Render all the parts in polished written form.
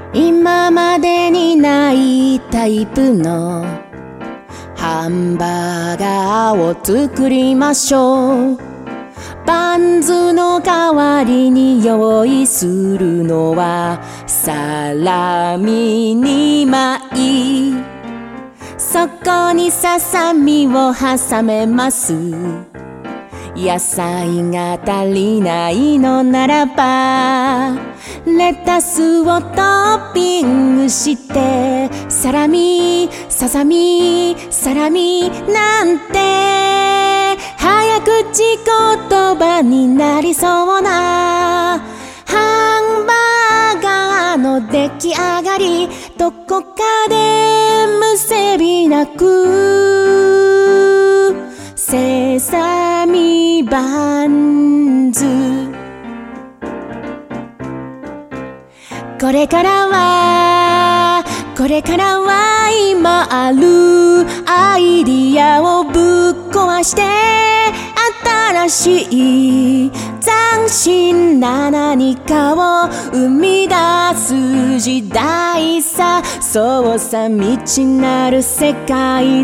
今までにないタイプのハンバーガーを作りましょう。バンズの代わりに用意するのはサラミ2枚。そこにささみを挟めます。野菜が足りないのならばレタスをトッピングしてサラミ、ささみ、サラミなんて早口言葉になりそうなハンバーガーの出来上がり、どこかでむせびなくセサミバンズ。これからは今あるアイディアをぶっ壊して新しい斬新な何かを生み出す時代さ。そうさ、未知なる世界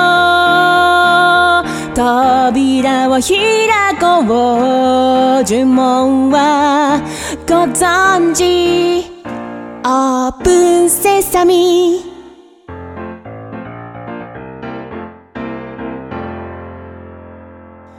の扉を開こう。呪文はご存知、オープンセサミ。